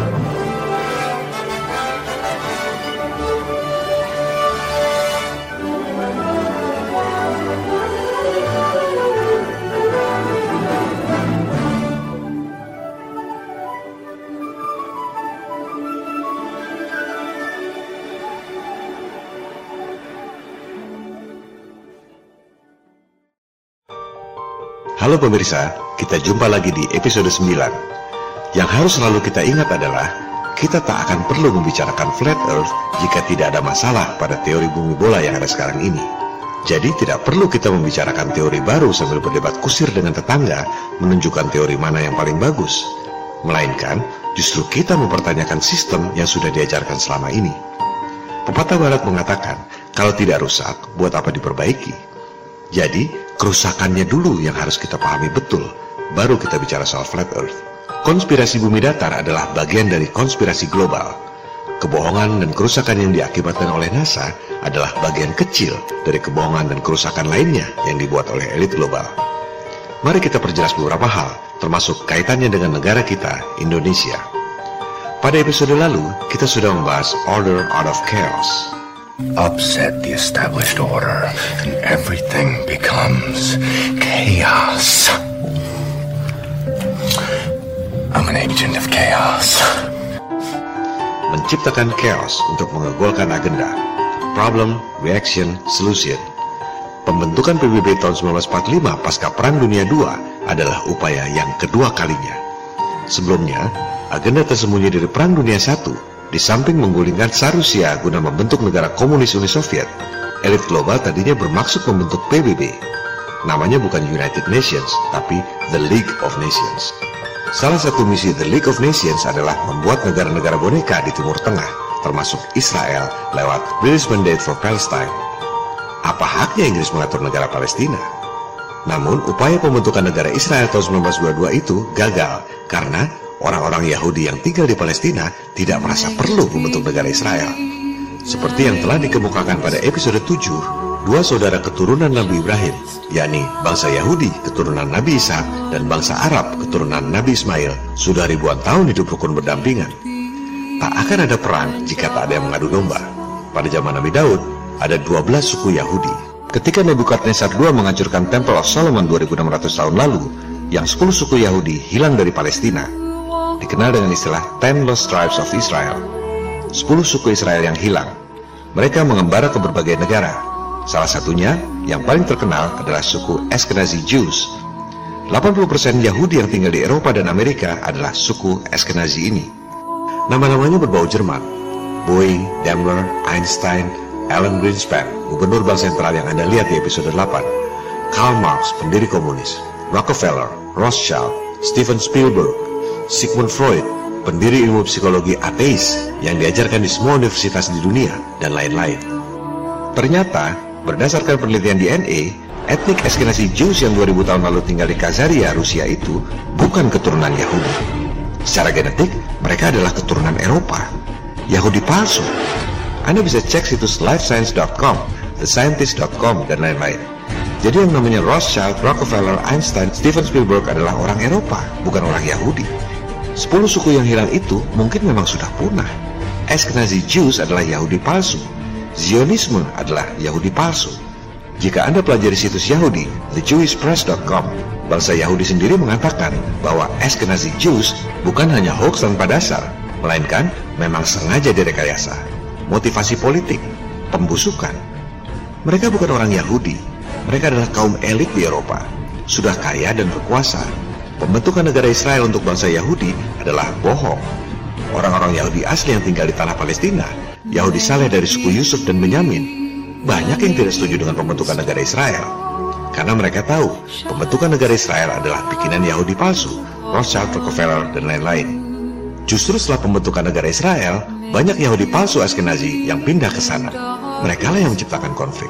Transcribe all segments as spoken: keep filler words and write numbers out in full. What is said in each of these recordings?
Halo pemirsa, kita jumpa lagi di episode sembilan. Yang harus selalu kita ingat adalah, kita tak akan perlu membicarakan flat earth jika tidak ada masalah pada teori bumi bola yang ada sekarang ini. Jadi tidak perlu kita membicarakan teori baru sambil berdebat kusir dengan tetangga menunjukkan teori mana yang paling bagus. Melainkan, justru kita mempertanyakan sistem yang sudah diajarkan selama ini. Pepatah barat mengatakan, kalau tidak rusak, buat apa diperbaiki? Jadi, kerusakannya dulu yang harus kita pahami betul, baru kita bicara soal flat earth. Konspirasi bumi datar adalah bagian dari konspirasi global. Kebohongan dan kerusakan yang diakibatkan oleh NASA adalah bagian kecil dari kebohongan dan kerusakan lainnya yang dibuat oleh elit global. Mari kita perjelas beberapa hal, termasuk kaitannya dengan negara kita, Indonesia. Pada episode lalu, kita sudah membahas Order Out of Chaos. Upset the established order, and everything becomes chaos. I'm an agent of chaos. Menciptakan chaos untuk mengegolkan agenda. Problem, reaction, solution. Pembentukan P B B tahun seribu sembilan ratus empat puluh lima pasca Perang Dunia kedua adalah upaya yang kedua kalinya. Sebelumnya, agenda tersembunyi dari Perang Dunia satu. Di samping menggulingkan Tsar Rusia guna membentuk negara komunis Uni Soviet, elit global tadinya bermaksud membentuk P B B. Namanya bukan United Nations, tapi The League of Nations. Salah satu misi The League of Nations adalah membuat negara-negara boneka di Timur Tengah, termasuk Israel, lewat British Mandate for Palestine. Apa haknya Inggris mengatur negara Palestina? Namun, upaya pembentukan negara Israel tahun seribu sembilan ratus dua puluh dua itu gagal, karena orang-orang Yahudi yang tinggal di Palestina tidak merasa perlu membentuk negara Israel. Seperti yang telah dikemukakan pada episode tujuh, dua saudara keturunan Nabi Ibrahim, yakni bangsa Yahudi keturunan Nabi Isa dan bangsa Arab keturunan Nabi Ismail, sudah ribuan tahun hidup rukun berdampingan. Tak akan ada perang jika tak ada yang mengadu domba. Pada zaman Nabi Daud, ada dua belas suku Yahudi. Ketika Nebukadnezar kedua menghancurkan Temple of Solomon dua ribu enam ratus tahun lalu, yang sepuluh suku Yahudi hilang dari Palestina, dikenal dengan istilah Ten Lost Tribes of Israel. Sepuluh suku Israel yang hilang. Mereka mengembara ke berbagai negara. Salah satunya, yang paling terkenal adalah suku Ashkenazi Jews. delapan puluh persen Yahudi yang tinggal di Eropa dan Amerika adalah suku Ashkenazi ini. Nama-namanya berbau Jerman. Boeing, Daimler, Einstein, Alan Greenspan, gubernur bank sentral yang Anda lihat di episode delapan. Karl Marx, pendiri komunis. Rockefeller, Rothschild, Steven Spielberg, Sigmund Freud, pendiri ilmu psikologi ateis yang diajarkan di semua universitas di dunia, dan lain-lain. Ternyata, berdasarkan penelitian D N A, etnik Ashkenazi Jews yang dua ribu tahun lalu tinggal di Khazaria, Rusia itu bukan keturunan Yahudi. Secara genetik, mereka adalah keturunan Eropa. Yahudi palsu. Anda bisa cek situs lifescience dot com, the scientist dot com, dan lain-lain. Jadi yang namanya Rothschild, Rockefeller, Einstein, Steven Spielberg adalah orang Eropa, bukan orang Yahudi. Sepuluh suku yang hilang itu mungkin memang sudah punah. Ashkenazi Jews adalah Yahudi palsu. Zionisme adalah Yahudi palsu. Jika Anda pelajari situs Yahudi, the jewish press dot com, bangsa Yahudi sendiri mengatakan bahwa Ashkenazi Jews bukan hanya hoax tanpa dasar, melainkan memang sengaja direkayasa. Motivasi politik, pembusukan. Mereka bukan orang Yahudi. Mereka adalah kaum elit di Eropa, sudah kaya dan berkuasa. Pembentukan negara Israel untuk bangsa Yahudi adalah bohong. Orang-orang Yahudi asli yang tinggal di tanah Palestina, Yahudi saleh dari suku Yusuf dan Benyamin, banyak yang tidak setuju dengan pembentukan negara Israel. Karena mereka tahu, pembentukan negara Israel adalah bikinan Yahudi palsu, Rothschild, Rockefeller, dan lain-lain. Justru setelah pembentukan negara Israel, banyak Yahudi palsu Ashkenazi yang pindah ke sana. Mereka lah yang menciptakan konflik.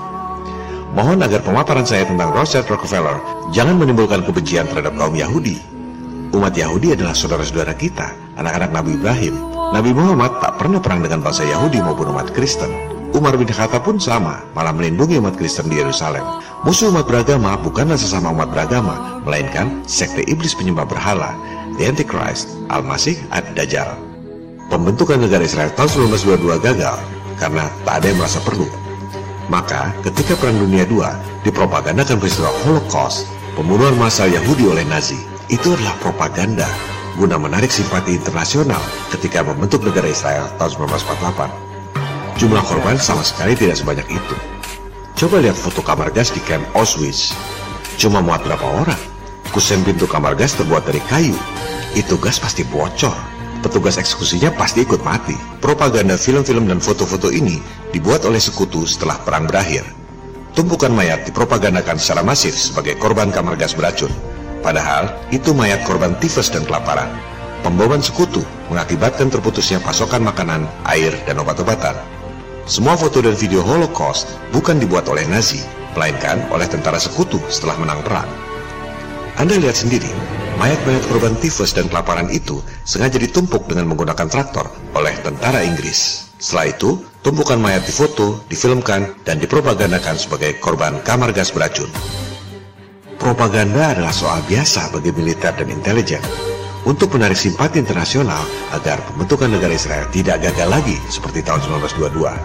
Mohon agar pemaparan saya tentang Rothschild Rockefeller jangan menimbulkan kebencian terhadap kaum Yahudi. Umat Yahudi adalah saudara-saudara kita, anak-anak Nabi Ibrahim. Nabi Muhammad tak pernah perang dengan bangsa Yahudi maupun umat Kristen. Umar bin Khattab pun sama, malah melindungi umat Kristen di Yerusalem. Musuh umat beragama bukanlah sesama umat beragama, melainkan sekte iblis penyembah berhala, The Antichrist, Al-Masih, Ad-Dajjal. Pembentukan negara Israel tahun seribu sembilan ratus dua puluh dua gagal karena tak ada yang merasa perlu. Maka ketika Perang Dunia kedua dipropagandakan peristiwa Holocaust, pembunuhan massal Yahudi oleh Nazi, itu adalah propaganda guna menarik simpati internasional ketika membentuk negara Israel tahun seribu sembilan ratus empat puluh delapan. Jumlah korban sama sekali tidak sebanyak itu. Coba lihat foto kamar gas di kamp Auschwitz. Cuma muat berapa orang? Kusen pintu kamar gas terbuat dari kayu. Itu gas pasti bocor. Petugas eksekusinya pasti ikut mati. Propaganda film-film dan foto-foto ini dibuat oleh sekutu setelah perang berakhir. Tumpukan mayat dipropagandakan secara masif sebagai korban kamar gas beracun. Padahal itu mayat korban tifus dan kelaparan. Pemboman sekutu mengakibatkan terputusnya pasokan makanan, air, dan obat-obatan. Semua foto dan video Holocaust bukan dibuat oleh Nazi, melainkan oleh tentara sekutu setelah menang perang. Anda lihat sendiri, mayat-mayat korban tifus dan kelaparan itu sengaja ditumpuk dengan menggunakan traktor oleh tentara Inggris. Setelah itu, tumpukan mayat difoto, difilmkan, dan dipropagandakan sebagai korban kamar gas beracun. Propaganda adalah soal biasa bagi militer dan intelijen untuk menarik simpati internasional agar pembentukan negara Israel tidak gagal lagi seperti tahun seribu sembilan ratus dua puluh dua.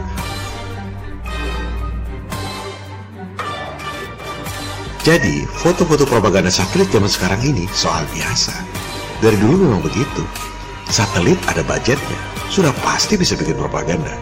Jadi, foto-foto propaganda satelit zaman sekarang ini soal biasa. Dari dulu memang begitu. Satelit ada budgetnya, sudah pasti bisa bikin propaganda.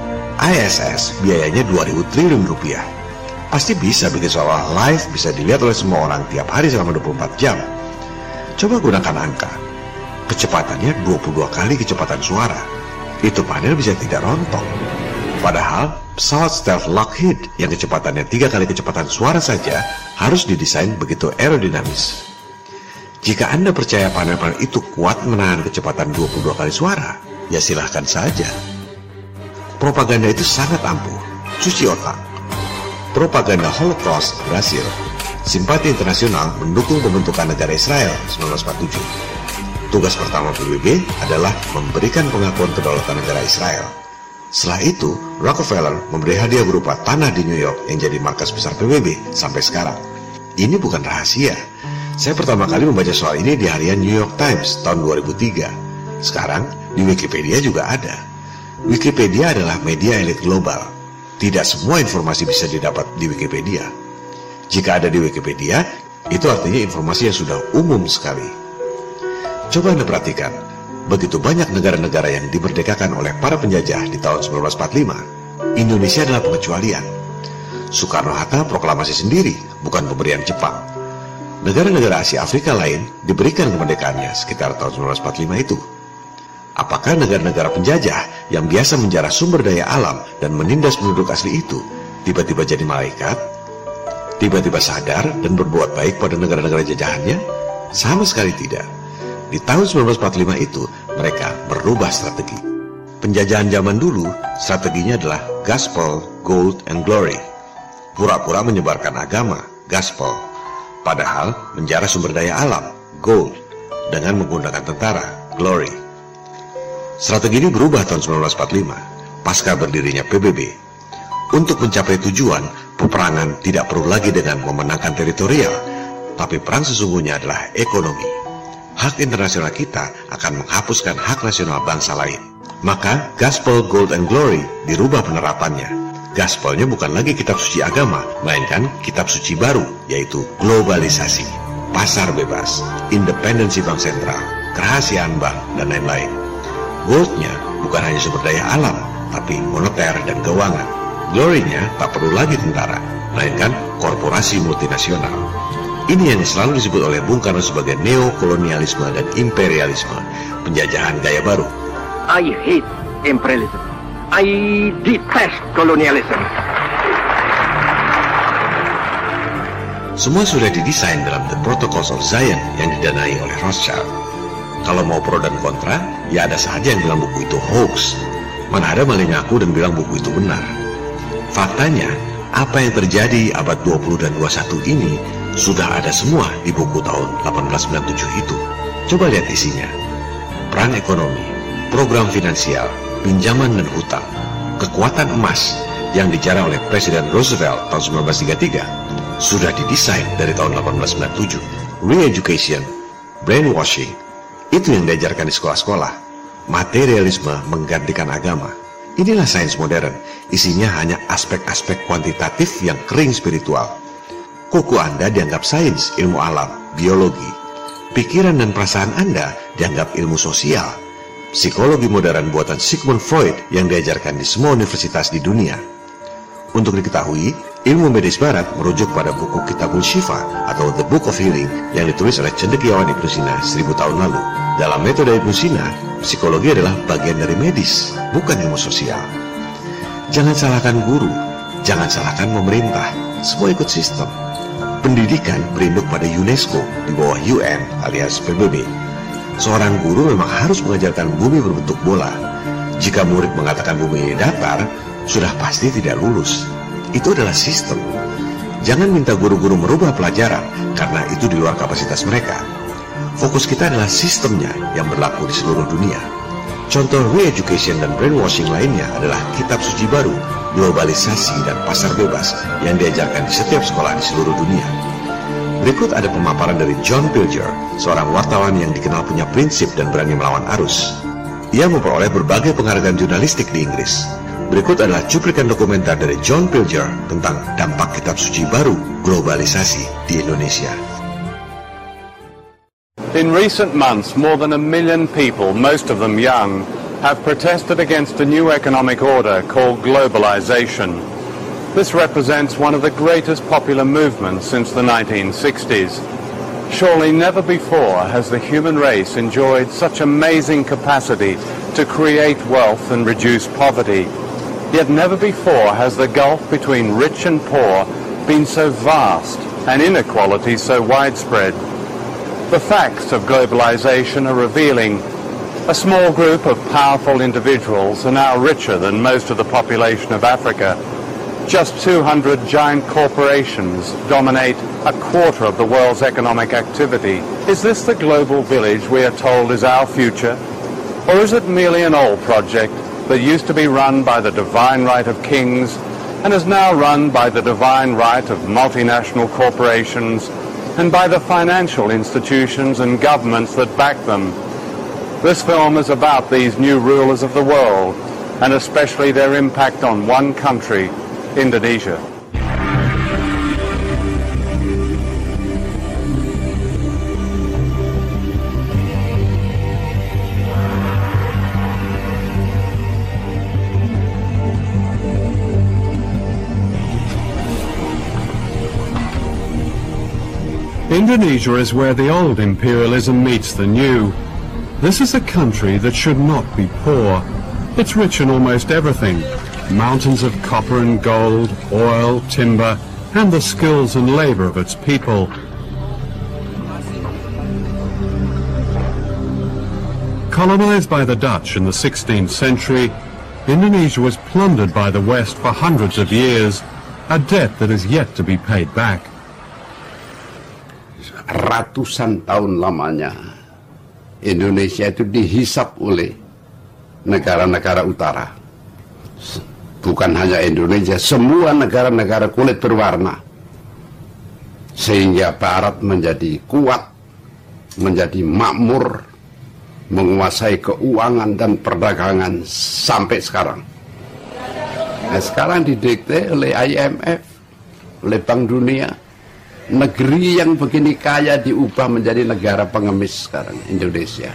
I S S biayanya dua ribu triliun rupiah. Pasti bisa bikin seolah live bisa dilihat oleh semua orang tiap hari selama dua puluh empat jam. Coba gunakan angka. Kecepatannya dua puluh dua kali kecepatan suara. Itu panel bisa tidak rontok. Padahal pesawat stealth Lockheed yang kecepatannya tiga kali kecepatan suara saja harus didesain begitu aerodinamis. Jika Anda percaya panel-panel itu kuat menahan kecepatan dua puluh dua kali suara, ya silahkan saja. Propaganda itu sangat ampuh, cuci otak. Propaganda Holocaust berhasil. Simpati internasional mendukung pembentukan negara Israel seribu sembilan ratus empat puluh tujuh. Tugas pertama P B B adalah memberikan pengakuan kedaulatan negara Israel. Setelah itu, Rockefeller memberi hadiah berupa tanah di New York yang jadi markas besar P B B sampai sekarang. Ini bukan rahasia. Saya pertama kali membaca soal ini di harian New York Times tahun dua ribu tiga. Sekarang di Wikipedia juga ada. Wikipedia adalah media elit global. Tidak semua informasi bisa didapat di Wikipedia. Jika ada di Wikipedia, itu artinya informasi yang sudah umum sekali. Coba Anda perhatikan. Begitu banyak negara-negara yang dimerdekakan oleh para penjajah di tahun seribu sembilan ratus empat puluh lima, Indonesia adalah pengecualian. Soekarno-Hatta proklamasi sendiri, bukan pemberian Jepang. Negara-negara Asia Afrika lain diberikan kemerdekaannya sekitar tahun seribu sembilan ratus empat puluh lima itu. Apakah negara-negara penjajah yang biasa menjarah sumber daya alam dan menindas penduduk asli itu tiba-tiba jadi malaikat? Tiba-tiba sadar dan berbuat baik pada negara-negara jajahannya? Sama sekali tidak. Di tahun seribu sembilan ratus empat puluh lima itu, mereka berubah strategi. Penjajahan zaman dulu, strateginya adalah gospel, gold, and glory. Pura-pura menyebarkan agama, gospel. Padahal menjarah sumber daya alam, gold, dengan menggunakan tentara, glory. Strategi ini berubah tahun seribu sembilan ratus empat puluh lima, pasca berdirinya P B B. Untuk mencapai tujuan, peperangan tidak perlu lagi dengan memenangkan teritorial, tapi perang sesungguhnya adalah ekonomi. Hak internasional kita akan menghapuskan hak nasional bangsa lain. Maka Gospel, Gold, and Glory dirubah penerapannya. Gospelnya bukan lagi kitab suci agama, melainkan kitab suci baru, yaitu globalisasi, pasar bebas, independensi bank sentral, kerahasiaan bank, dan lain-lain. Goldnya bukan hanya sumber daya alam, tapi moneter dan keuangan. Glory-nya tak perlu lagi tentara, melainkan korporasi multinasional. Ini yang selalu disebut oleh Bung Karno sebagai neokolonialisme dan imperialisme, penjajahan gaya baru. I hate imperialism. I detest colonialism. Semua sudah didesain dalam The Protocols of Zion yang didanai oleh Rothschild. Kalau mau pro dan kontra, ya ada saja yang bilang buku itu hoax. Mana ada malah ngaku dan bilang buku itu benar. Faktanya, apa yang terjadi abad dua puluh dan dua puluh satu ini sudah ada semua di buku tahun delapan belas sembilan puluh tujuh itu. Coba lihat isinya. Perang ekonomi, program finansial, pinjaman dan hutang, kekuatan emas yang dijarah oleh Presiden Roosevelt tahun seribu sembilan ratus tiga puluh tiga sudah didesain dari tahun delapan belas sembilan puluh tujuh. Re-education, brainwashing, itu yang diajarkan di sekolah-sekolah. Materialisme menggantikan agama. Inilah sains modern, isinya hanya aspek-aspek kuantitatif yang kering spiritual. Kuku Anda dianggap sains, ilmu alam, biologi. Pikiran dan perasaan Anda dianggap ilmu sosial. Psikologi modern buatan Sigmund Freud yang diajarkan di semua universitas di dunia. Untuk diketahui, ilmu medis barat merujuk pada buku Kitabul Shifa atau The Book of Healing yang ditulis oleh cendekiawan Ibnu Sina seribu tahun lalu. Dalam metode Ibnu Sina, psikologi adalah bagian dari medis, bukan ilmu sosial. Jangan salahkan guru, jangan salahkan pemerintah, semua ikut sistem. Pendidikan berinduk pada UNESCO di bawah U N alias P B B. Seorang guru memang harus mengajarkan bumi berbentuk bola. Jika murid mengatakan bumi ini datar, sudah pasti tidak lulus. Itu adalah sistem. Jangan minta guru-guru merubah pelajaran, karena itu di luar kapasitas mereka. Fokus kita adalah sistemnya yang berlaku di seluruh dunia. Contoh re-education dan brainwashing lainnya adalah kitab suci baru, globalisasi dan pasar bebas yang diajarkan di setiap sekolah di seluruh dunia. Berikut ada pemaparan dari John Pilger, seorang wartawan yang dikenal punya prinsip dan berani melawan arus. Ia memperoleh berbagai penghargaan jurnalistik di Inggris. Berikut adalah cuplikan dokumenter dari John Pilger tentang dampak kitab suci baru, globalisasi di Indonesia. In recent months, more than a million people, most of them young, have protested against a new economic order called globalization. This represents one of the greatest popular movements since the nineteen sixties. Surely never before has the human race enjoyed such amazing capacity to create wealth and reduce poverty. Yet never before has the gulf between rich and poor been so vast and inequality so widespread. The facts of globalization are revealing. A small group of powerful individuals are now richer than most of the population of Africa. Just two hundred giant corporations dominate a quarter of the world's economic activity. Is this the global village we are told is our future? Or is it merely an old project that used to be run by the divine right of kings and is now run by the divine right of multinational corporations and by the financial institutions and governments that back them? This film is about these new rulers of the world and especially their impact on one country, Indonesia. Indonesia is where the old imperialism meets the new. This is a country that should not be poor. It's rich in almost everything. Mountains of copper and gold, oil, timber, and the skills and labor of its people. Colonized by the Dutch in the sixteenth century, Indonesia was plundered by the West for hundreds of years, a debt that is yet to be paid back. Ratusan tahun lamanya Indonesia itu dihisap oleh negara-negara utara. Bukan hanya Indonesia, semua negara-negara kulit berwarna. Sehingga Barat menjadi kuat, menjadi makmur, menguasai keuangan dan perdagangan sampai sekarang. Nah, sekarang didikte oleh I M F, oleh Bank Dunia. Negeri yang begini kaya diubah menjadi negara pengemis sekarang, Indonesia.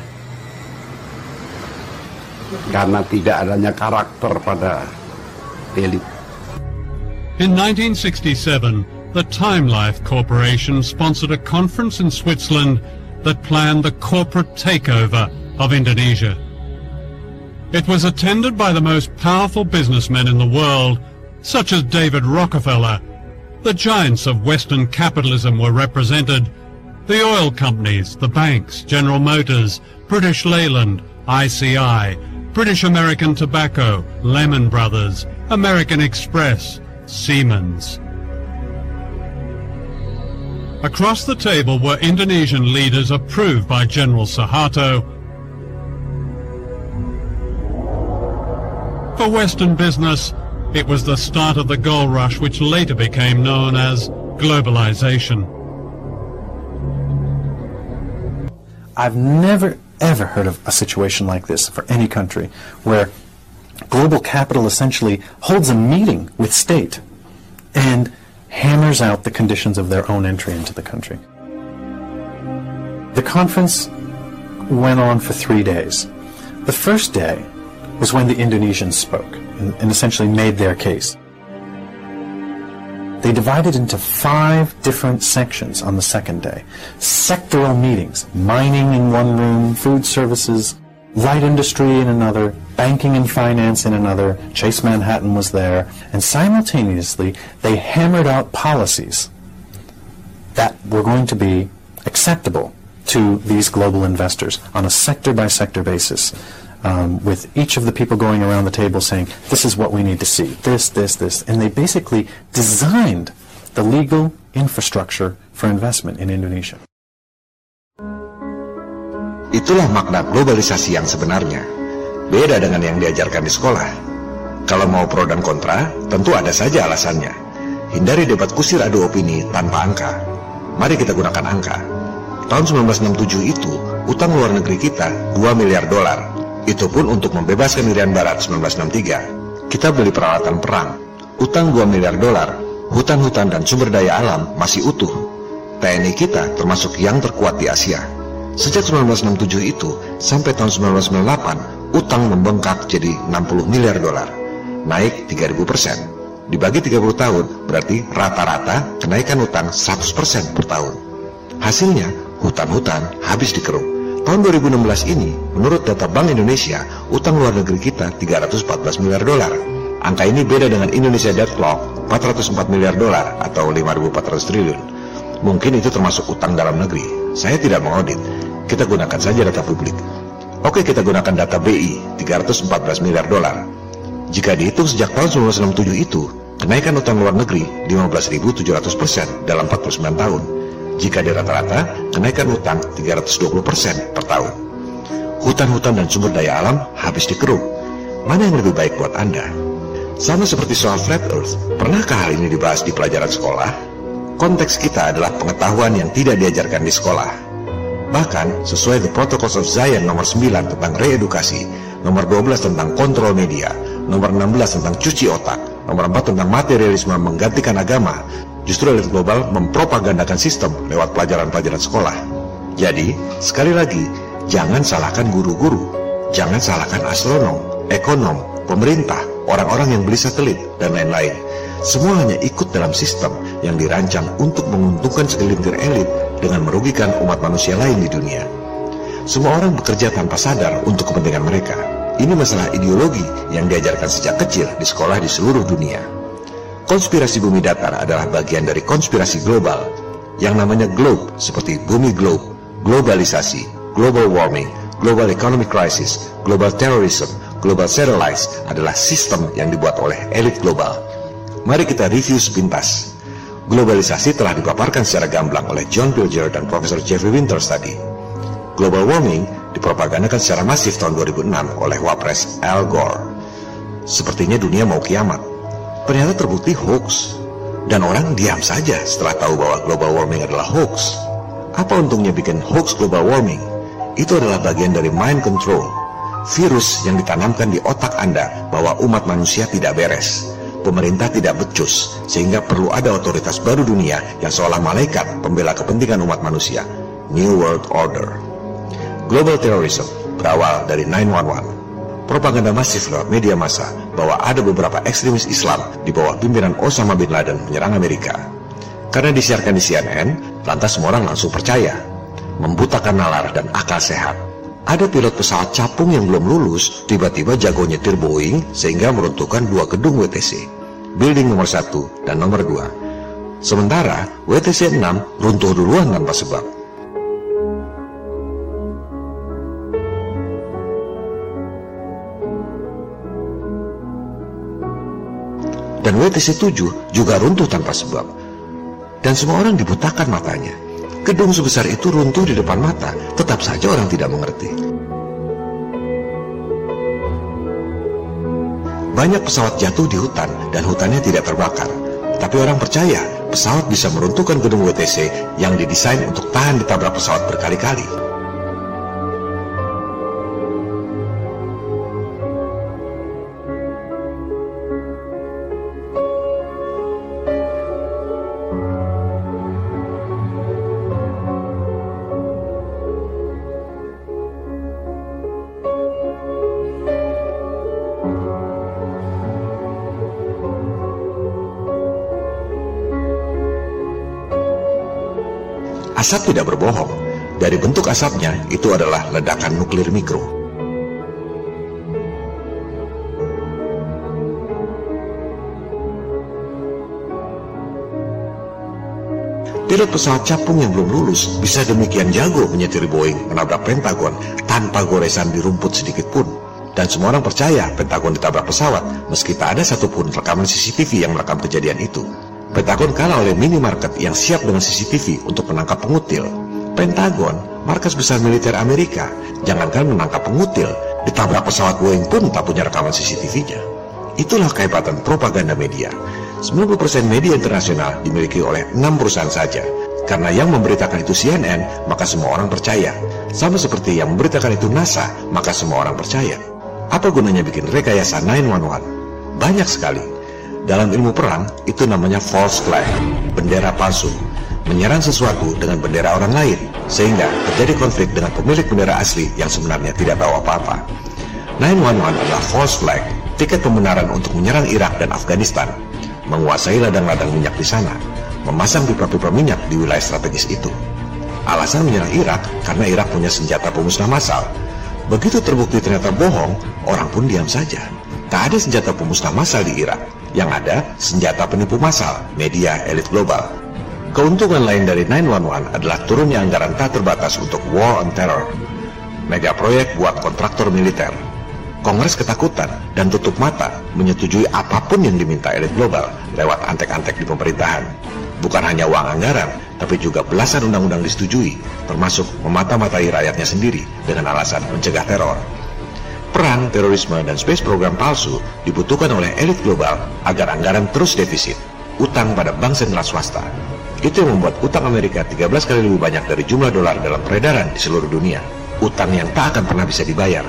Karena tidak adanya karakter pada elit. In nineteen sixty-seven, the Time Life Corporation sponsored a conference in Switzerland that planned the corporate takeover of Indonesia. It was attended by the most powerful businessmen in the world, such as David Rockefeller. The giants of Western capitalism were represented. The oil companies, the banks, General Motors, British Leyland, I C I, British American Tobacco, Lehman Brothers, American Express, Siemens. Across the table were Indonesian leaders approved by General Suharto. For Western business, it was the start of the gold rush which later became known as globalization. I've never ever heard of a situation like this for any country, where global capital essentially holds a meeting with state and hammers out the conditions of their own entry into the country. The conference went on for three days. The first day was when the Indonesians spoke and, and essentially made their case. They divided into five different sections on the second day. Sectoral meetings, mining in one room, food services, light industry in another, banking and finance in another, Chase Manhattan was there, and simultaneously they hammered out policies that were going to be acceptable to these global investors on a sector-by-sector basis, um, with each of the people going around the table saying, this is what we need to see, this, this, this, and they basically designed the legal infrastructure for investment in Indonesia. Itulah makna globalisasi yang sebenarnya. Beda dengan yang diajarkan di sekolah. Kalau mau pro dan kontra, tentu ada saja alasannya. Hindari debat kusir adu opini tanpa angka. Mari kita gunakan angka. Tahun seribu sembilan ratus enam puluh tujuh itu, utang luar negeri kita dua miliar dolar. Itu pun untuk membebaskan Irian Barat seribu sembilan ratus enam puluh tiga. Kita beli peralatan perang. Utang dua miliar dolar. Hutan-hutan dan sumber daya alam masih utuh. T N I kita termasuk yang terkuat di Asia. Sejak seribu sembilan ratus enam puluh tujuh itu sampai tahun seribu sembilan ratus sembilan puluh delapan, utang membengkak jadi enam puluh miliar dolar, naik tiga ribu persen. Dibagi tiga puluh tahun, berarti rata-rata kenaikan utang seratus persen per tahun. Hasilnya, hutan-hutan habis dikeruk. Tahun dua ribu enam belas ini, menurut data Bank Indonesia, utang luar negeri kita tiga ratus empat belas miliar dolar. Angka ini beda dengan Indonesia Debt Clock empat ratus empat miliar dolar atau lima ribu empat ratus triliun. Mungkin itu termasuk utang dalam negeri. Saya tidak mengaudit. Kita gunakan saja data publik. Oke, kita gunakan data B I tiga ratus empat belas miliar dolar. Jika dihitung sejak tahun seribu sembilan ratus enam puluh tujuh itu, kenaikan utang luar negeri lima belas ribu tujuh ratus persen dalam empat puluh sembilan tahun. Jika di rata-rata, kenaikan utang tiga ratus dua puluh persen per tahun. Hutan-hutan dan sumber daya alam habis dikeruk. Mana yang lebih baik buat Anda? Sama seperti soal flat earth, pernahkah hal ini dibahas di pelajaran sekolah? Konteks kita adalah pengetahuan yang tidak diajarkan di sekolah. Bahkan, sesuai The Protocols of Zion nomor sembilan tentang reedukasi, nomor dua belas tentang kontrol media, nomor enam belas tentang cuci otak, nomor empat tentang materialisme menggantikan agama, justru elit global mempropagandakan sistem lewat pelajaran-pelajaran sekolah. Jadi, sekali lagi, jangan salahkan guru-guru, jangan salahkan astronom, ekonom, pemerintah, orang-orang yang beli satelit, dan lain-lain. Semua hanya ikut dalam sistem yang dirancang untuk menguntungkan segelintir elit dengan merugikan umat manusia lain di dunia. Semua orang bekerja tanpa sadar untuk kepentingan mereka. Ini masalah ideologi yang diajarkan sejak kecil di sekolah di seluruh dunia. Konspirasi bumi datar adalah bagian dari konspirasi global. Yang namanya globe, seperti bumi globe, globalisasi, global warming, global economic crisis, global terrorism, global satellites adalah sistem yang dibuat oleh elit global. Mari kita review sepintas. Globalisasi telah dipaparkan secara gamblang oleh John Pilger dan Profesor Jeffrey Winters tadi. Global warming dipropagandakan secara masif tahun dua ribu enam oleh Wapres Al Gore. Sepertinya dunia mau kiamat. Ternyata terbukti hoax. Dan orang diam saja setelah tahu bahwa global warming adalah hoax. Apa untungnya bikin hoax global warming? Itu adalah bagian dari mind control. Virus yang ditanamkan di otak Anda bahwa umat manusia tidak beres. Pemerintah tidak becus, sehingga perlu ada otoritas baru dunia yang seolah malaikat pembela kepentingan umat manusia. New World Order. Global terrorism berawal dari nine one one. Propaganda masif lewat media massa bahwa ada beberapa ekstremis Islam di bawah pimpinan Osama bin Laden menyerang Amerika. Karena disiarkan di C N N, lantas semua orang langsung percaya. Membutakan nalar dan akal sehat. Ada pilot pesawat capung yang belum lulus, tiba-tiba jago nyetir Boeing sehingga meruntuhkan dua gedung W T C, building nomor satu dan nomor dua. Sementara W T C enam runtuh duluan tanpa sebab. Dan W T C tujuh juga runtuh tanpa sebab. Dan semua orang dibutakan matanya. Gedung sebesar itu runtuh di depan mata, tetap saja orang tidak mengerti. Banyak pesawat jatuh di hutan dan hutannya tidak terbakar. Tapi orang percaya pesawat bisa meruntuhkan gedung W T C yang didesain untuk tahan ditabrak pesawat berkali-kali. Asap tidak berbohong. Dari bentuk asapnya, itu adalah ledakan nuklir mikro. Pilot pesawat capung yang belum lulus bisa demikian jago menyetir Boeing menabrak Pentagon tanpa goresan di rumput sedikit pun. Dan semua orang percaya Pentagon ditabrak pesawat meski tak ada satupun rekaman C C T V yang merekam kejadian itu. Pentagon kalah oleh minimarket yang siap dengan C C T V untuk menangkap pengutil. Pentagon, markas besar militer Amerika, jangankan menangkap pengutil, ditabrak pesawat Boeing pun tak punya rekaman C C T V-nya. Itulah kehebatan propaganda media. sembilan puluh persen media internasional dimiliki oleh enam perusahaan saja. Karena yang memberitakan itu C N N, maka semua orang percaya. Sama seperti yang memberitakan itu NASA, maka semua orang percaya. Apa gunanya bikin rekayasa nine one one? Banyak sekali. Dalam ilmu perang, itu namanya false flag, bendera palsu. Menyerang sesuatu dengan bendera orang lain, sehingga terjadi konflik dengan pemilik bendera asli yang sebenarnya tidak tahu apa-apa. nine one one adalah false flag, tiket pembenaran untuk menyerang Irak dan Afghanistan, menguasai ladang-ladang minyak di sana, memasang pipa-pipa minyak di wilayah strategis itu. Alasan menyerang Irak karena Irak punya senjata pemusnah massal. Begitu terbukti ternyata bohong, orang pun diam saja. Tak ada senjata pemusnah massal di Irak. Yang ada senjata penipu massal, media elit global. Keuntungan lain dari nine one one adalah turunnya anggaran tak terbatas untuk war on terror. Mega proyek buat kontraktor militer. Kongres ketakutan dan tutup mata menyetujui apapun yang diminta elit global lewat antek-antek di pemerintahan. Bukan hanya uang anggaran, tapi juga belasan undang-undang disetujui, termasuk memata-matai rakyatnya sendiri dengan alasan mencegah teror. Perang, terorisme, dan space program palsu dibutuhkan oleh elit global agar anggaran terus defisit, utang pada bank sentral swasta. Itu yang membuat utang Amerika tiga belas kali lebih banyak dari jumlah dolar dalam peredaran di seluruh dunia. Utang yang tak akan pernah bisa dibayar.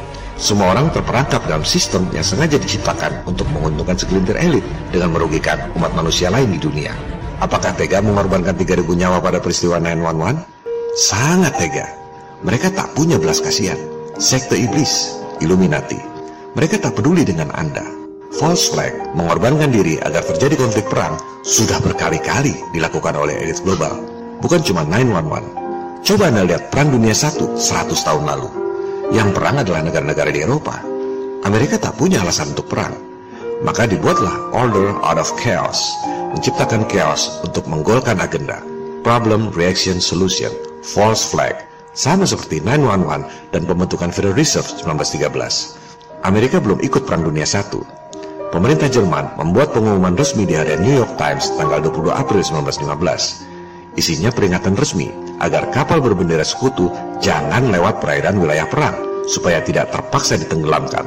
Semua orang terperangkap dalam sistem yang sengaja diciptakan untuk menguntungkan segelintir elit dengan merugikan umat manusia lain di dunia. Apakah tega mengorbankan tiga ribu nyawa pada peristiwa nine one one? Sangat tega. Mereka tak punya belas kasihan. Sekte iblis, Illuminati. Mereka tak peduli dengan Anda. False flag, mengorbankan diri agar terjadi konflik perang, sudah berkali-kali dilakukan oleh elit global. Bukan cuma nine one one. Coba Anda lihat Perang Dunia satu seratus tahun lalu. Yang perang adalah negara-negara di Eropa. Amerika tak punya alasan untuk perang. Maka dibuatlah Order out of Chaos, menciptakan chaos untuk menggolkan agenda. Problem, reaction, solution, false flag, sama seperti nine one one dan pembentukan Federal Reserve seribu sembilan ratus tiga belas. Amerika belum ikut Perang Dunia satu. Pemerintah Jerman membuat pengumuman resmi di harian New York Times tanggal dua puluh dua April seribu sembilan ratus lima belas. Isinya peringatan resmi agar kapal berbendera sekutu jangan lewat perairan wilayah perang, supaya tidak terpaksa ditenggelamkan.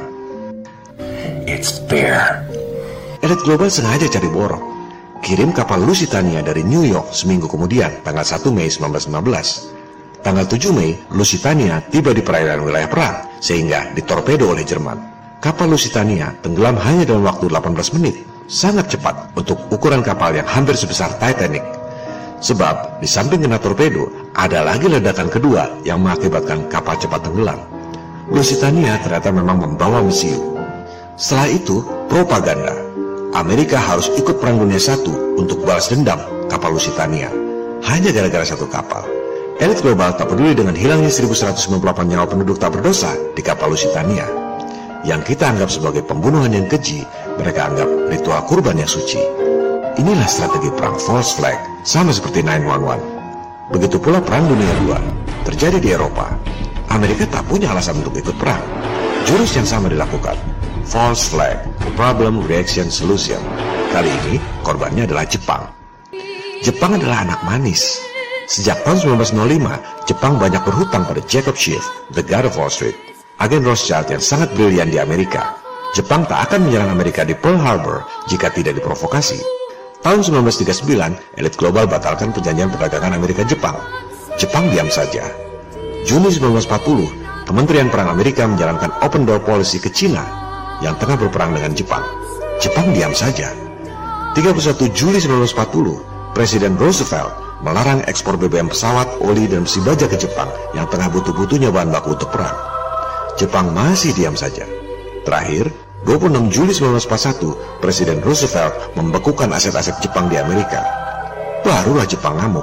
It's there. Elit global sengaja cari borok. Kirim kapal Lusitania dari New York seminggu kemudian, tanggal satu Mei seribu sembilan ratus lima belas. Tanggal tujuh Mei, Lusitania tiba di perairan wilayah perang, sehingga ditorpedo oleh Jerman. Kapal Lusitania tenggelam hanya dalam waktu delapan belas menit, sangat cepat untuk ukuran kapal yang hampir sebesar Titanic. Sebab di samping kena torpedo, ada lagi ledakan kedua yang mengakibatkan kapal cepat tenggelam. Lusitania ternyata memang membawa mesiu. Setelah itu, propaganda. Amerika harus ikut Perang Dunia satu untuk balas dendam kapal Lusitania. Hanya gara-gara satu kapal. Elit global tak peduli dengan hilangnya seribu seratus sembilan puluh delapan nyawa penduduk tak berdosa di kapal Lusitania. Yang kita anggap sebagai pembunuhan yang keji, mereka anggap ritual kurban yang suci. Inilah strategi perang false flag, sama seperti nine one one. Begitu pula Perang Dunia dua, terjadi di Eropa. Amerika tak punya alasan untuk ikut perang. Jurus yang sama dilakukan. False flag, problem, reaction, solution. Kali ini, korbannya adalah Jepang. Jepang adalah anak manis. Sejak tahun seribu sembilan ratus lima, Jepang banyak berhutang pada Jacob Schiff, the God of Wall Street, agen Rothschild yang sangat brilian di Amerika. Jepang tak akan menyerang Amerika di Pearl Harbor jika tidak diprovokasi. Tahun seribu sembilan ratus tiga puluh sembilan, elit global batalkan perjanjian perdagangan Amerika-Jepang. Jepang diam saja. Juni seribu sembilan ratus empat puluh, Kementerian Perang Amerika menjalankan open door policy ke Cina yang tengah berperang dengan Jepang. Jepang diam saja. tiga puluh satu Juli seribu sembilan ratus empat puluh, Presiden Roosevelt melarang ekspor B B M pesawat, oli, dan besi baja ke Jepang yang tengah butuh-butuhnya bahan baku untuk perang. Jepang masih diam saja. Terakhir, dua puluh enam Juli seribu sembilan ratus empat puluh satu, Presiden Roosevelt membekukan aset-aset Jepang di Amerika. Barulah Jepang ngamuk.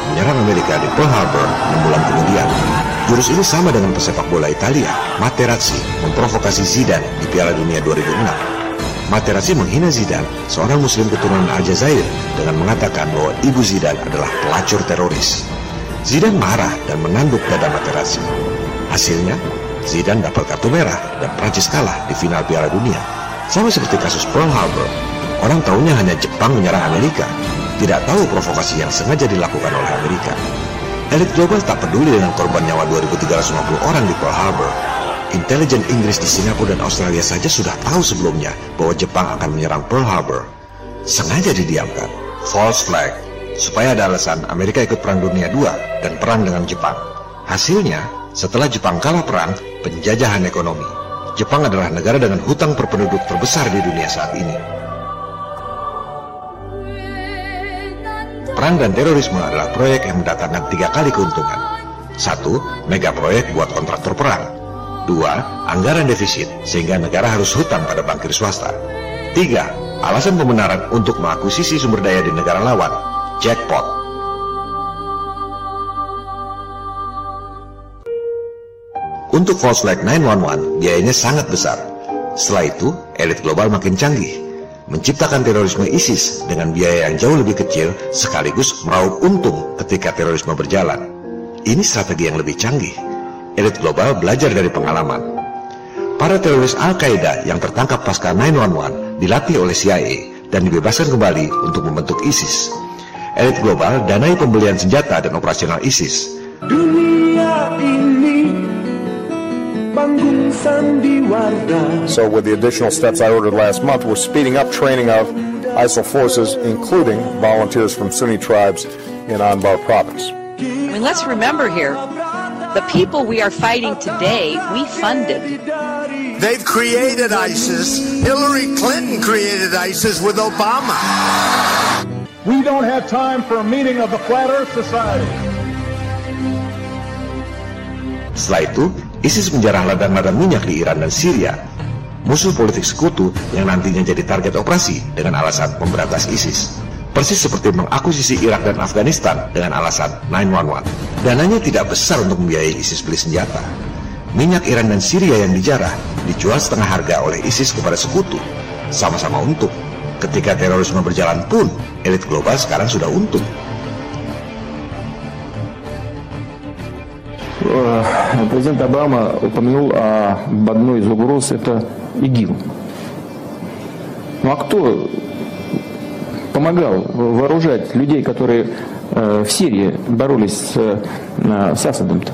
menyerang Amerika di Pearl Harbor enam bulan kemudian. Jurus ini sama dengan pesepak bola Italia, Materazzi, memprovokasi Zidane di Piala Dunia dua ribu enam. Materazzi menghina Zidane, seorang muslim keturunan Aljazair, dengan mengatakan bahwa ibu Zidane adalah pelacur teroris. Zidane marah dan menanduk dada Materazzi. Hasilnya, Zidane dapat kartu merah dan Prancis kalah di final Piala Dunia. Sama seperti kasus Pearl Harbor, orang tahunya hanya Jepang menyerang Amerika, tidak tahu provokasi yang sengaja dilakukan oleh Amerika. Elit global tak peduli dengan korban nyawa dua ribu tiga ratus lima puluh orang di Pearl Harbor. Intelijen Inggris di Singapura dan Australia saja sudah tahu sebelumnya bahwa Jepang akan menyerang Pearl Harbor. Sengaja didiamkan, false flag, supaya ada alasan Amerika ikut Perang Dunia kedua dan perang dengan Jepang. Hasilnya, setelah Jepang kalah perang, penjajahan ekonomi. Jepang adalah negara dengan hutang per penduduk terbesar di dunia saat ini. Perang dan terorisme adalah proyek yang mendatangkan tiga kali keuntungan. Satu, mega proyek buat kontraktor perang. Dua, anggaran defisit sehingga negara harus hutang pada bankir swasta. Tiga, alasan pembenaran untuk mengakuisisi sumber daya di negara lawan. Jackpot. Untuk false flag sembilan satu satu, biayanya sangat besar. Setelah itu, elit global makin canggih, menciptakan terorisme ISIS dengan biaya yang jauh lebih kecil sekaligus meraup untung ketika terorisme berjalan. Ini strategi yang lebih canggih. Elit global belajar dari pengalaman. Para teroris Al-Qaeda yang tertangkap pasca sembilan satu satu dilatih oleh C I A dan dibebaskan kembali untuk membentuk ISIS. Elit global danai pembelian senjata dan operasional ISIS. Dunia ini panggung sandiwara. So with the additional steps I ordered last month, we're speeding up training of I S I L forces, including volunteers from Sunni tribes in Anbar province. I mean, let's remember here, the people we are fighting today, we funded. They've created ISIS. Hillary Clinton created ISIS with Obama. We don't have time for a meeting of the Flat Earth Society. Setelah itu, ISIS menjarah ladang-ladang minyak di Iran dan Syria, musuh politik sekutu yang nantinya jadi target operasi dengan alasan memberantas ISIS. Persis seperti mengakuisisi Irak dan Afghanistan dengan alasan sembilan satu satu. Dananya tidak besar untuk membiayai ISIS beli senjata. Minyak Iran dan Syria yang dijarah dijual setengah harga oleh ISIS kepada sekutu. Sama-sama untung. Ketika terorisme berjalan pun, elit global sekarang sudah untung. Президент Обама упомянул об одной из угроз, это ИГИЛ. Ну а кто помогал вооружать людей, которые в Сирии боролись с, с Асадом-то?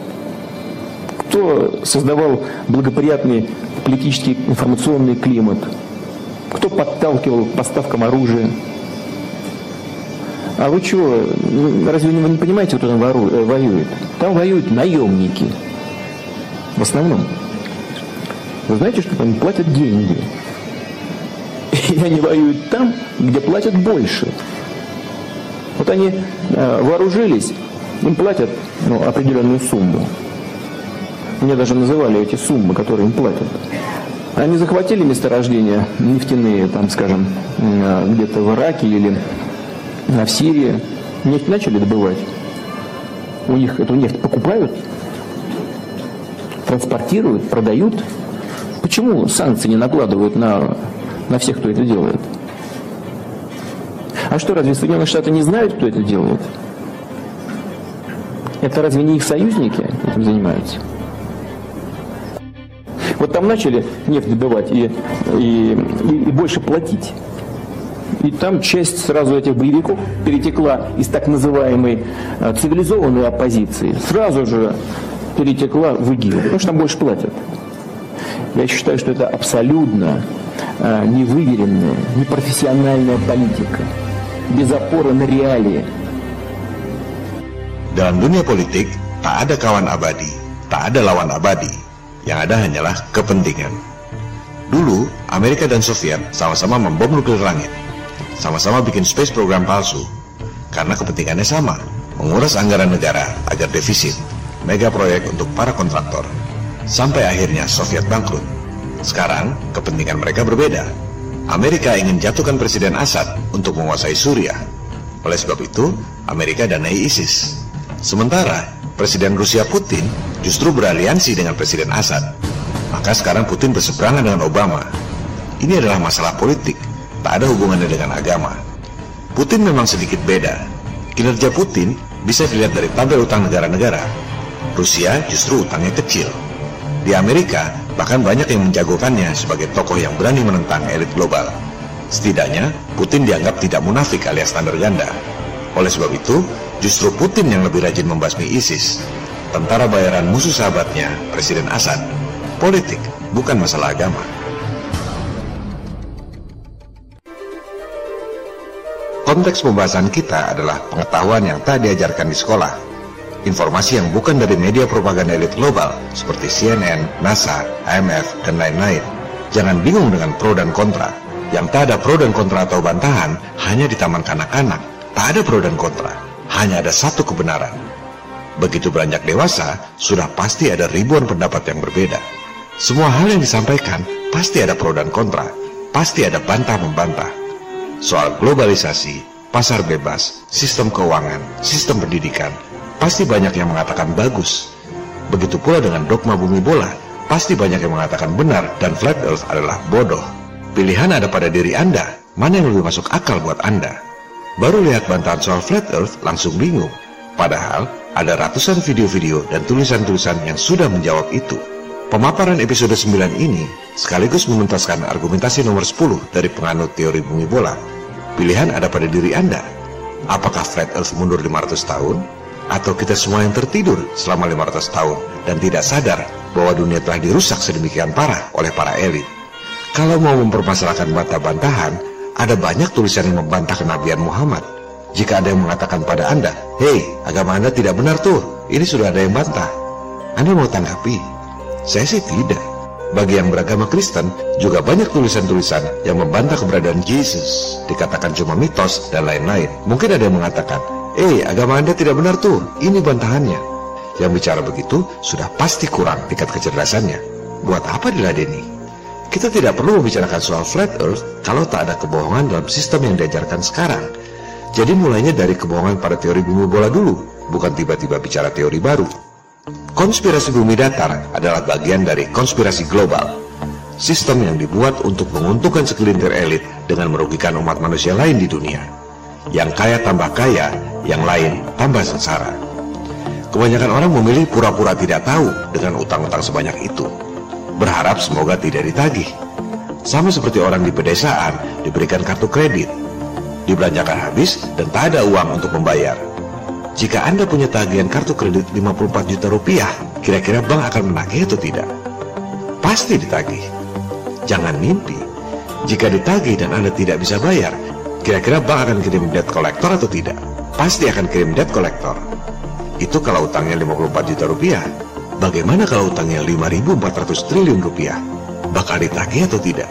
Кто создавал благоприятный политический информационный климат? Кто подталкивал к поставкам оружия? А вы чего, разве вы не понимаете, кто там воюет? Там воюют наемники. В основном. Вы знаете, что там платят деньги? И они воюют там, где платят больше. Вот они э, вооружились, им платят ну, определенную сумму. Мне даже называли эти суммы, которые им платят. Они захватили месторождения нефтяные, там, скажем, э, где-то в Ираке или в Сирии. Нефть начали добывать. У них эту нефть покупают, транспортируют, продают. Почему санкции не накладывают на, на всех, кто это делает? А что, разве Соединенные Штаты не знают, кто это делает? Это разве не их союзники этим занимаются? Вот там начали нефть добывать и, и, и, и больше платить. И там часть сразу этих боевиков перетекла из так называемой а, цивилизованной оппозиции, сразу же перетекла в ИГИЛ, потому что там больше платят. Я считаю, что это абсолютно а, невыверенная, непрофессиональная политика, без опоры на реалии. Dalam dunia politik, tak ada kawan abadi, tak ada lawan abadi. Yang ada hanyalah kepentingan. Dulu, Amerika dan Soviet sama-sama membom nuklir langit. Sama-sama bikin space program palsu. Karena kepentingannya sama, menguras anggaran negara agar defisit, mega proyek untuk para kontraktor. Sampai akhirnya Soviet bangkrut. Sekarang, kepentingan mereka berbeda. Amerika ingin jatuhkan Presiden Assad untuk menguasai Suriah. Oleh sebab itu, Amerika danai ISIS. Sementara Presiden Rusia Putin justru beraliansi dengan Presiden Assad. Maka sekarang Putin berseberangan dengan Obama. Ini adalah masalah politik, tak ada hubungannya dengan agama. Putin memang sedikit beda. Kinerja Putin bisa dilihat dari tabel utang negara-negara. Rusia justru utangnya kecil. Di Amerika, bahkan banyak yang menjagokannya sebagai tokoh yang berani menentang elit global. Setidaknya, Putin dianggap tidak munafik alias standar ganda. Oleh sebab itu, justru Putin yang lebih rajin membasmi ISIS. Tentara bayaran musuh sahabatnya, Presiden Assad. Politik, bukan masalah agama. Konteks pembahasan kita adalah pengetahuan yang tak diajarkan di sekolah. Informasi yang bukan dari media propaganda elit global seperti C N N, NASA, I M F, dan lain-lain. Jangan bingung dengan pro dan kontra. Yang tak ada pro dan kontra atau bantahan hanya di taman kanak-kanak. Tak ada pro dan kontra, hanya ada satu kebenaran. Begitu beranjak dewasa, sudah pasti ada ribuan pendapat yang berbeda. Semua hal yang disampaikan pasti ada pro dan kontra, pasti ada bantah-membantah. Soal globalisasi, pasar bebas, sistem keuangan, sistem pendidikan, pasti banyak yang mengatakan bagus. Begitu pula dengan dogma bumi bola, pasti banyak yang mengatakan benar dan flat earth adalah bodoh. Pilihan ada pada diri Anda, mana yang lebih masuk akal buat Anda. Baru lihat bantahan soal flat earth langsung bingung. Padahal ada ratusan video-video dan tulisan-tulisan yang sudah menjawab itu. Pemaparan episode sembilan ini sekaligus menuntaskan argumentasi nomor sepuluh dari penganut teori bumi bola. Pilihan ada pada diri Anda. Apakah flat earth mundur lima ratus tahun? Atau kita semua yang tertidur selama lima ratus tahun dan tidak sadar bahwa dunia telah dirusak sedemikian parah oleh para elit? Kalau mau mempermasalahkan bantah-bantahan, ada banyak tulisan yang membantah kenabian Muhammad. Jika ada yang mengatakan pada Anda, "Hei, agama Anda tidak benar tuh, ini sudah ada yang bantah," Anda mau tanggapi? Saya sih tidak. Bagi yang beragama Kristen, juga banyak tulisan-tulisan yang membantah keberadaan Yesus, dikatakan cuma mitos, dan lain-lain. Mungkin ada yang mengatakan, "Eh, agama Anda tidak benar tuh, ini bantahannya." Yang bicara begitu sudah pasti kurang tingkat kecerdasannya. Buat apa diladeni? Kita tidak perlu membicarakan soal flat earth kalau tak ada kebohongan dalam sistem yang diajarkan sekarang. Jadi mulainya dari kebohongan pada teori bumi bola dulu, bukan tiba-tiba bicara teori baru. Konspirasi bumi datar adalah bagian dari konspirasi global. Sistem yang dibuat untuk menguntungkan segelintir elit dengan merugikan umat manusia lain di dunia. Yang kaya tambah kaya, yang lain tambah sengsara. Kebanyakan orang memilih pura-pura tidak tahu dengan utang-utang sebanyak itu. Berharap semoga tidak ditagih. Sama seperti orang di pedesaan diberikan kartu kredit, dibelanjakan habis dan tak ada uang untuk membayar. Jika Anda punya tagihan kartu kredit lima puluh empat juta rupiah, kira-kira bank akan menagih atau tidak? Pasti ditagih. Jangan mimpi. Jika ditagih dan Anda tidak bisa bayar, kira-kira bank akan kirim debt collector atau tidak? Pasti akan kirim debt collector. Itu kalau utangnya lima puluh empat juta rupiah. Bagaimana kalau utangnya lima ribu empat ratus triliun rupiah? Bakal ditagih atau tidak?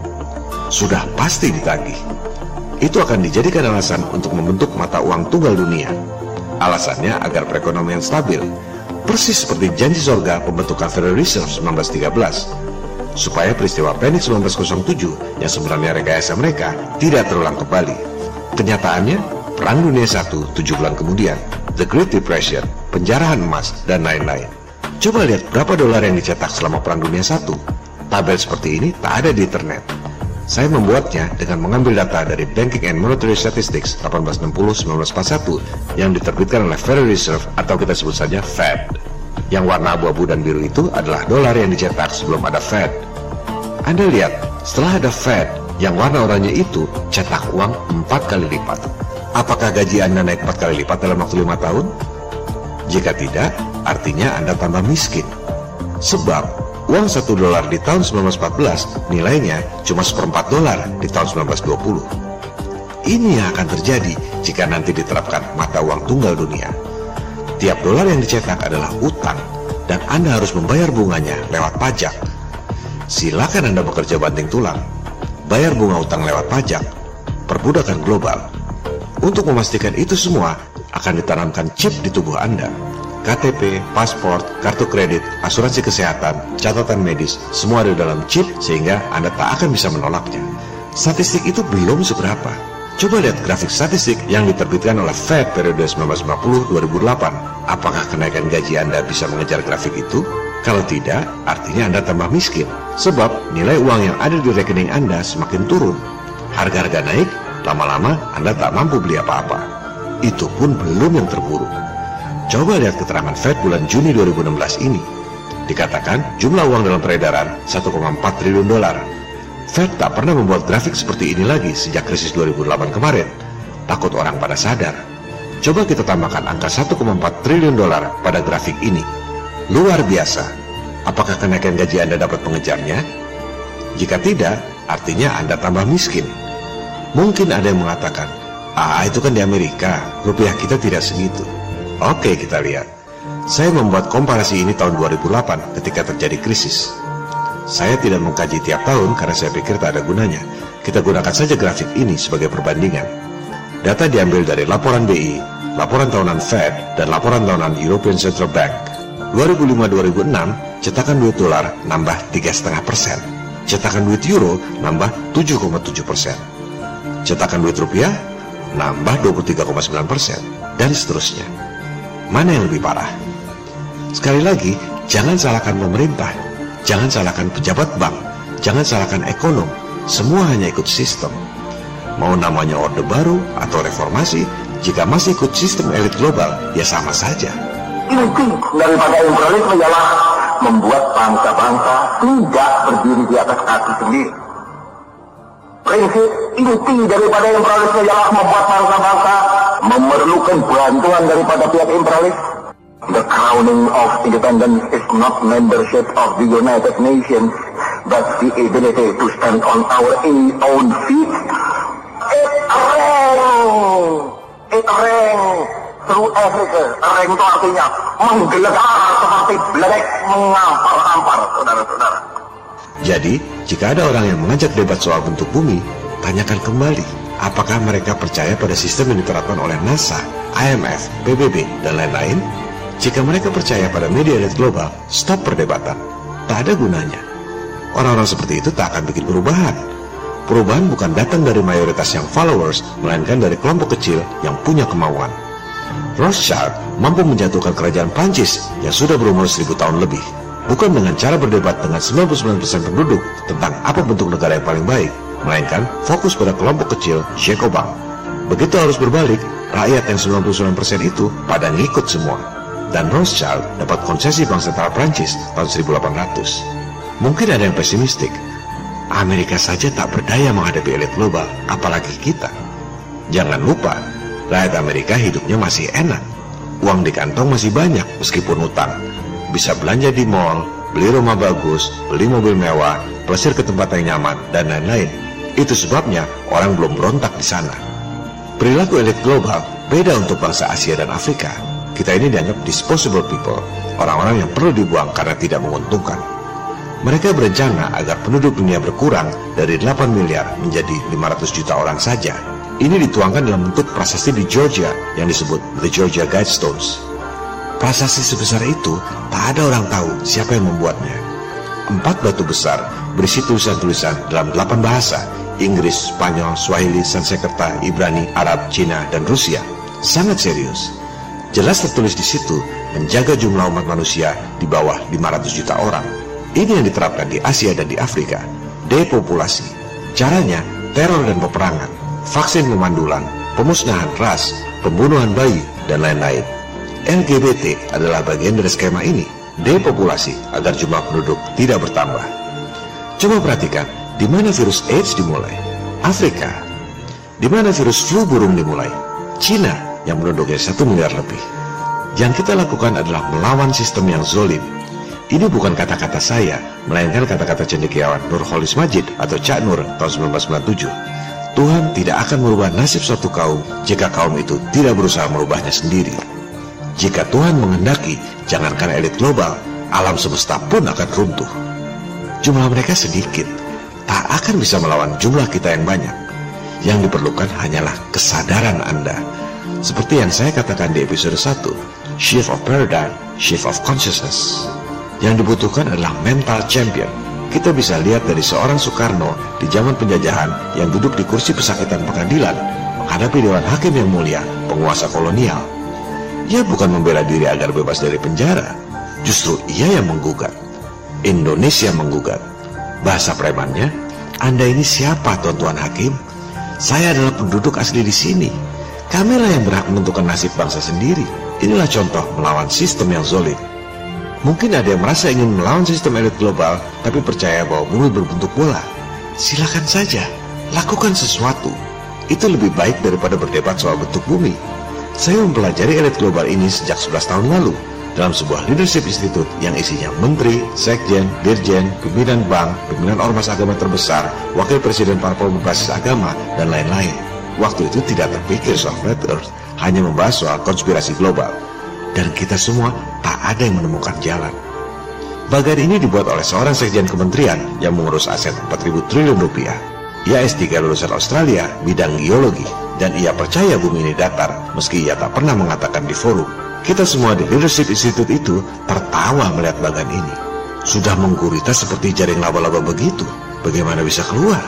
Sudah pasti ditagih. Itu akan dijadikan alasan untuk membentuk mata uang tunggal dunia. Alasannya agar perekonomian stabil. Persis seperti janji sorga pembentukan Federal Reserve seribu sembilan ratus tiga belas. Supaya peristiwa Panic seribu sembilan ratus tujuh yang sebenarnya rekayasa mereka tidak terulang kembali. Kenyataannya, Perang Dunia satu tujuh bulan kemudian, The Great Depression, penjarahan emas, dan lain-lain. Coba lihat berapa dolar yang dicetak selama Perang Dunia satu. Tabel seperti ini tak ada di internet. Saya membuatnya dengan mengambil data dari Banking and Monetary Statistics delapan belas enam puluh sampai sembilan belas empat puluh satu yang diterbitkan oleh Federal Reserve atau kita sebut saja Fed. Yang warna abu-abu dan biru itu adalah dolar yang dicetak sebelum ada Fed. Anda lihat, setelah ada Fed, yang warna oranye itu cetak uang empat kali lipat. Apakah gaji Anda naik empat kali lipat dalam waktu lima tahun? Jika tidak, artinya Anda tambah miskin. Sebab uang satu dolar di tahun seribu sembilan ratus empat belas nilainya cuma seperempat dolar di tahun seribu sembilan ratus dua puluh. Ini yang akan terjadi jika nanti diterapkan mata uang tunggal dunia. Tiap dolar yang dicetak adalah utang dan Anda harus membayar bunganya lewat pajak. Silakan Anda bekerja banting tulang, bayar bunga utang lewat pajak. Perbudakan global. Untuk memastikan itu semua akan ditanamkan chip di tubuh Anda. K T P, paspor, kartu kredit, asuransi kesehatan, catatan medis, semua ada dalam chip sehingga Anda tak akan bisa menolaknya. Statistik itu belum seberapa. Coba lihat grafik statistik yang diterbitkan oleh Fed periode sembilan belas lima puluh sampai dua ribu delapan. Apakah kenaikan gaji Anda bisa mengejar grafik itu? Kalau tidak, artinya Anda tambah miskin. Sebab nilai uang yang ada di rekening Anda semakin turun. Harga-harga naik, lama-lama Anda tak mampu beli apa-apa. Itu pun belum yang terburuk. Coba lihat keterangan Fed bulan Juni dua ribu enam belas ini. Dikatakan jumlah uang dalam peredaran satu koma empat triliun dolar. Fed tak pernah membuat grafik seperti ini lagi sejak krisis dua ribu delapan kemarin. Takut orang pada sadar. Coba kita tambahkan angka satu koma empat triliun dolar pada grafik ini. Luar biasa. Apakah kenaikan gaji Anda dapat mengejarnya? Jika tidak, artinya Anda tambah miskin. Mungkin ada yang mengatakan, ah itu kan di Amerika, rupiah kita tidak segitu. Oke, kita lihat. Saya membuat komparasi ini tahun dua ribu delapan ketika terjadi krisis. Saya tidak mengkaji tiap tahun karena saya pikir tak ada gunanya. Kita gunakan saja grafik ini sebagai perbandingan. Data diambil dari laporan B I, laporan tahunan Fed, dan laporan tahunan European Central Bank. dua ribu lima sampai dua ribu enam, cetakan duit dolar nambah tiga koma lima persen. Cetakan duit euro nambah tujuh koma tujuh persen. Cetakan duit rupiah nambah dua puluh tiga koma sembilan persen. Dan seterusnya. Mana yang lebih parah? Sekali lagi, jangan salahkan pemerintah. Jangan salahkan pejabat bank, jangan salahkan ekonom, semua hanya ikut sistem. Mau namanya Orde Baru atau reformasi, jika masih ikut sistem elit global, ya sama saja. Inti daripada imperialisme ialah membuat bangsa-bangsa tidak berdiri di atas kaki sendiri. Prinsip inti daripada imperialisme ialah membuat bangsa-bangsa memerlukan bantuan daripada pihak imperialis. The crowning of independence is not membership of the United Nations, but the ability to stand on our own feet. It rang, it rang through Africa. Rang itu artinya menggelegar seperti beledek mengampar-ampar, saudara-saudara. Jadi, jika ada orang yang mengajak debat soal bentuk bumi, tanyakan kembali, apakah mereka percaya pada sistem yang diterapkan oleh NASA, I M F, P B B, dan lain-lain? Jika mereka percaya pada media elit global, stop perdebatan. Tak ada gunanya. Orang-orang seperti itu tak akan bikin perubahan. Perubahan bukan datang dari mayoritas yang followers, melainkan dari kelompok kecil yang punya kemauan. Rothschild mampu menjatuhkan kerajaan Prancis yang sudah berumur seribu tahun lebih, bukan dengan cara berdebat dengan sembilan puluh sembilan persen penduduk tentang apa bentuk negara yang paling baik, melainkan fokus pada kelompok kecil Jacobin. Begitu harus berbalik, rakyat yang sembilan puluh sembilan persen itu pada ngikut semua. Dan Rothschild dapat konsesi Bank Sentral Prancis tahun seribu delapan ratus. Mungkin ada yang pesimistik. Amerika saja tak berdaya menghadapi elit global, apalagi kita. Jangan lupa, rakyat Amerika hidupnya masih enak. Uang di kantong masih banyak meskipun utang. Bisa belanja di mall, beli rumah bagus, beli mobil mewah, plesir ke tempat yang nyaman, dan lain-lain. Itu sebabnya orang belum berontak di sana. Perilaku elit global beda untuk bangsa Asia dan Afrika. Kita ini dianggap disposable people, orang-orang yang perlu dibuang karena tidak menguntungkan. Mereka berencana agar penduduk dunia berkurang dari delapan miliar menjadi lima ratus juta orang saja. Ini dituangkan dalam bentuk prasasti di Georgia yang disebut The Georgia Guidestones. Prasasti sebesar itu tak ada orang tahu siapa yang membuatnya. Empat batu besar berisi tulisan-tulisan dalam delapan bahasa, Inggris, Spanyol, Swahili, Sanskerta, Ibrani, Arab, Cina, dan Rusia. Sangat serius. Jelas tertulis di situ, menjaga jumlah umat manusia di bawah lima ratus juta orang. Ini yang diterapkan di Asia dan di Afrika. Depopulasi. Caranya, teror dan peperangan, vaksin pemandulan, pemusnahan ras, pembunuhan bayi, dan lain-lain. L G B T adalah bagian dari skema ini. Depopulasi agar jumlah penduduk tidak bertambah. Coba perhatikan, di mana virus AIDS dimulai? Afrika. Di mana virus flu burung dimulai? Cina, yang penduduknya satu miliar lebih. Yang kita lakukan adalah melawan sistem yang zolim. Ini bukan kata-kata saya, melainkan kata-kata cendekiawan Nurholis Majid atau Cak Nur tahun seribu sembilan ratus sembilan puluh tujuh. Tuhan tidak akan merubah nasib suatu kaum jika kaum itu tidak berusaha merubahnya sendiri. Jika Tuhan menghendaki, jangankan elit global, alam semesta pun akan runtuh. Jumlah mereka sedikit, tak akan bisa melawan jumlah kita yang banyak. Yang diperlukan hanyalah kesadaran Anda. Seperti yang saya katakan di episode satu, shift of paradigm, shift of consciousness. Yang dibutuhkan adalah mental champion. Kita bisa lihat dari seorang Soekarno di zaman penjajahan yang duduk di kursi pesakitan pengadilan, hadapi Dewan Hakim yang mulia, penguasa kolonial. Ia bukan membela diri agar bebas dari penjara. Justru ia yang menggugat. Indonesia menggugat. Bahasa premannya, Anda ini siapa, Tuan-Tuan Hakim? Saya adalah penduduk asli di sini. Kamilah yang berhak menentukan nasib bangsa sendiri. Inilah contoh melawan sistem yang zalim. Mungkin ada yang merasa ingin melawan sistem elit global, tapi percaya bahwa bumi berbentuk bola. Silakan saja, lakukan sesuatu. Itu lebih baik daripada berdebat soal bentuk bumi. Saya mempelajari elit global ini sejak sebelas tahun lalu dalam sebuah leadership institute yang isinya menteri, sekjen, dirjen, pimpinan bank, pimpinan ormas agama terbesar, wakil presiden parpol berbasis agama, dan lain-lain. Waktu itu tidak terpikir soal flat earth, hanya membahas soal konspirasi global. Dan kita semua tak ada yang menemukan jalan. Bagan ini dibuat oleh seorang sekjen kementerian yang mengurus aset empat ribu triliun rupiah. Ia S tiga lulusan Australia, bidang geologi, dan ia percaya bumi ini datar, meski ia tak pernah mengatakan di forum. Kita semua di Leadership Institute itu tertawa melihat bagan ini. Sudah menggurita seperti jaring laba-laba begitu, bagaimana bisa keluar?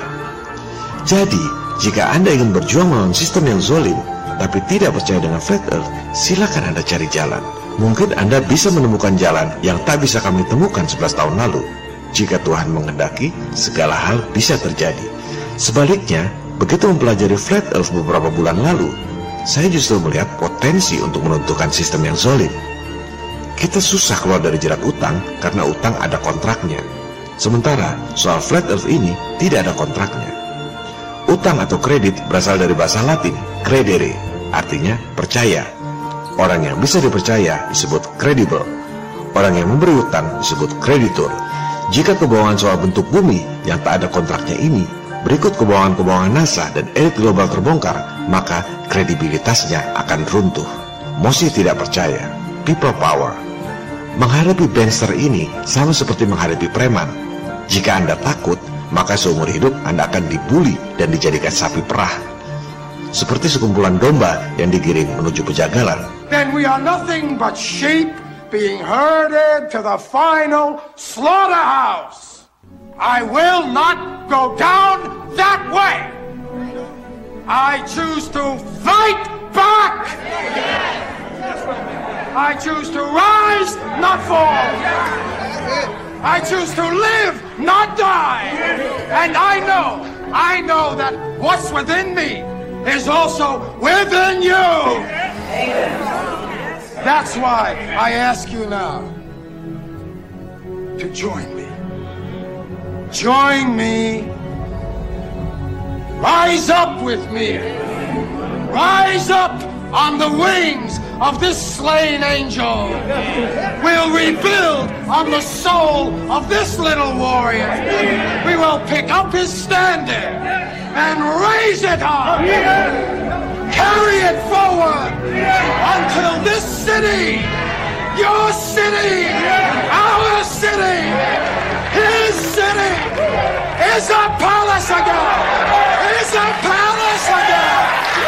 Jadi, jika Anda ingin berjuang melawan sistem yang zalim, tapi tidak percaya dengan flat earth, silakan Anda cari jalan. Mungkin Anda bisa menemukan jalan yang tak bisa kami temukan sebelas tahun lalu. Jika Tuhan menghendaki, segala hal bisa terjadi. Sebaliknya, begitu mempelajari flat earth beberapa bulan lalu, saya justru melihat potensi untuk menentukan sistem yang zalim. Kita susah keluar dari jerat utang karena utang ada kontraknya. Sementara soal flat earth ini tidak ada kontraknya. Utang atau kredit berasal dari bahasa Latin, credere, artinya percaya. Orang yang bisa dipercaya disebut credible. Orang yang memberi utang disebut kreditur. Jika kebohongan soal bentuk bumi yang tak ada kontraknya ini berikut kebohongan-kebohongan NASA dan elit global terbongkar, maka kredibilitasnya akan runtuh. Mosi tidak percaya. People power. Menghadapi bankster ini sama seperti menghadapi preman. Jika Anda takut, maka seumur hidup Anda akan dibuli dan dijadikan sapi perah. Seperti sekumpulan domba yang digiring menuju pejagalan. Then we are nothing but sheep being herded to the final slaughterhouse. I will not go down that way. I choose to fight back. I choose to rise, not fall. I choose to live, not die. And I know, I know that what's within me is also within you. That's why I ask you now to join me. Join me. Rise up with me. Rise up on the wings of this slain angel. We'll rebuild on the soul of this little warrior. We will pick up his standard and raise it up. Carry it forward until this city, your city, our city, his city is a palace again. Is a palace again.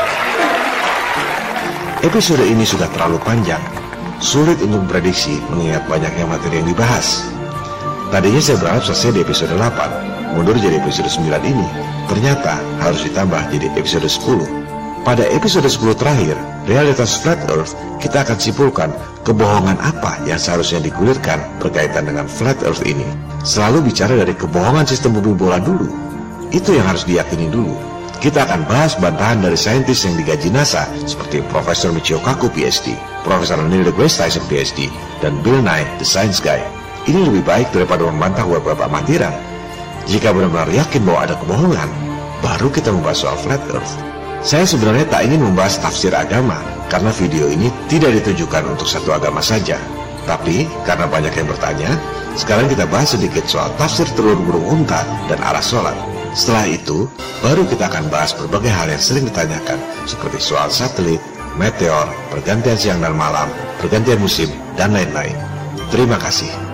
Episode ini sudah terlalu panjang. Sulit untuk prediksi mengingat banyaknya materi yang dibahas. Tadinya saya berharap selesai di episode delapan, mundur jadi episode sembilan ini. Ternyata harus ditambah jadi episode sepuluh. Pada episode sepuluh terakhir, realitas flat earth, kita akan simpulkan kebohongan apa yang seharusnya digulirkan berkaitan dengan flat earth ini. Selalu bicara dari kebohongan sistem bumi bola dulu. Itu yang harus diyakini dulu. Kita akan bahas bantahan dari saintis yang digaji NASA seperti Profesor Michio Kaku P H D, Profesor Neil deGrasse Tyson P H D, dan Bill Nye The Science Guy. Ini lebih baik daripada membantah beberapa amatiran. Jika benar-benar yakin bahwa ada kebohongan, baru kita membahas soal flat earth. Saya sebenarnya tak ingin membahas tafsir agama, karena video ini tidak ditujukan untuk satu agama saja. Tapi, karena banyak yang bertanya, sekarang kita bahas sedikit soal tafsir telur burung unta dan arah sholat. Setelah itu, baru kita akan bahas berbagai hal yang sering ditanyakan, seperti soal satelit, meteor, pergantian siang dan malam, pergantian musim, dan lain-lain. Terima kasih.